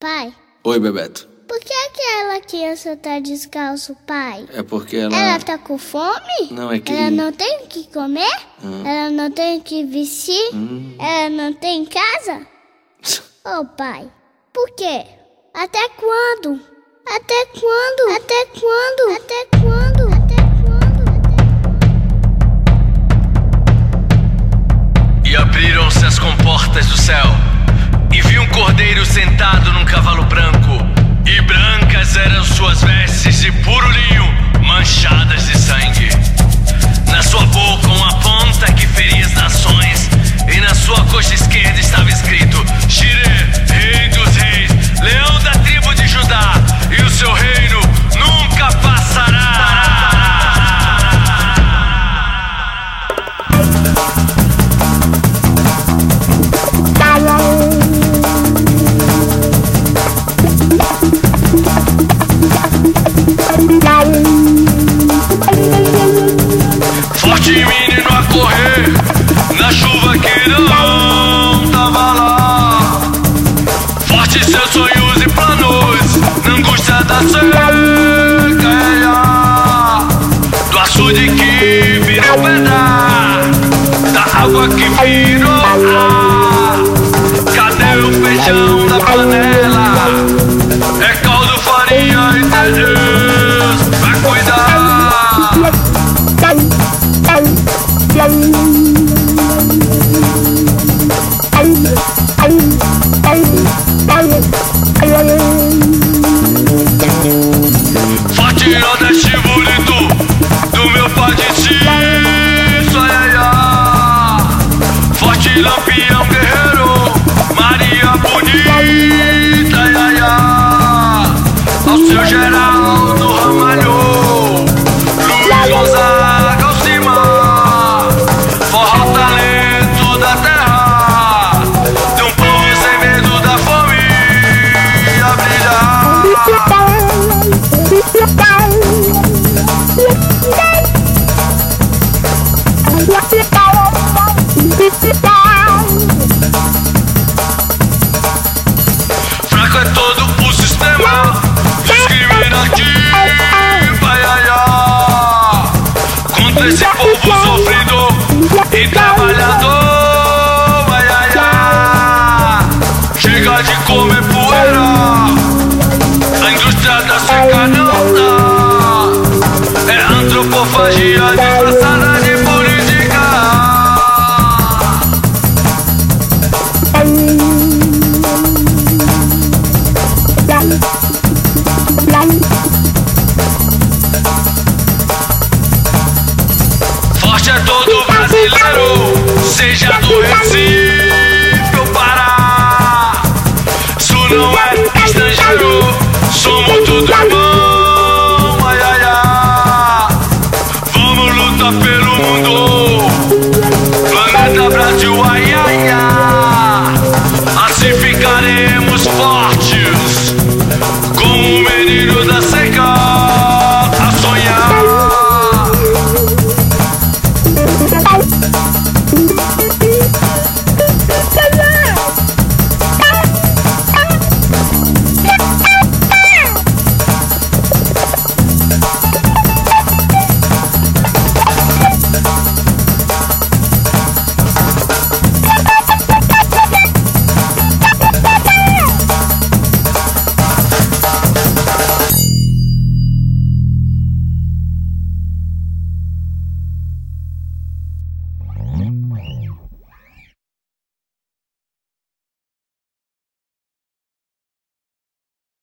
Pai? Oi, Bebeto. Por que aquela criança tá descalço, pai? É porque ela... Ela tá com fome? Não, é que... Ela não tem o que comer? Ela não tem o que vestir? Ela não tem casa? Ô, pai, por quê? Até quando? Até quando? Até quando? Até quando? Até quando? E abriram-se as comportas do céu, e vi um cordeiro sentado num cavalo branco, e brancas eram suas vestes de puro linho, manchadas de sangue. Na sua boca uma ponta que feria as nações, e na sua coxa esquerda estava escrito: Jireh, Rei dos Reis, Leão da tribo de Judá, e o seu reino nunca passará. Forte menino a correr na chuva que não tava lá. Forte seus sonhos e planos na angústia da seca, do açude que virou pedra, da água que virou ar. Cadê o feijão da panela? É caldo, farinha e Deus vai cuidar. Forte nordeste bonito do meu pai de si, forte lampião guerreiro, Maria bonita, ao seu Geraldo Ramalho, Luiz Gonzaga Alcimar, forró talento da terra, de um povo sem medo da fome a brilhar. Fraco é todo o sistema discriminativo, contra esse povo sofrido e trabalhador, chega de comer poeira, a indústria da seca não dá, é antropofagia disfarçada de política. Forte é todo brasileiro, seja do Recife ou Pará. Isso não é estrangeiro, somos tudo irmão, Vamos lutar pelo mundo, planeta Brasil, assim ficaremos.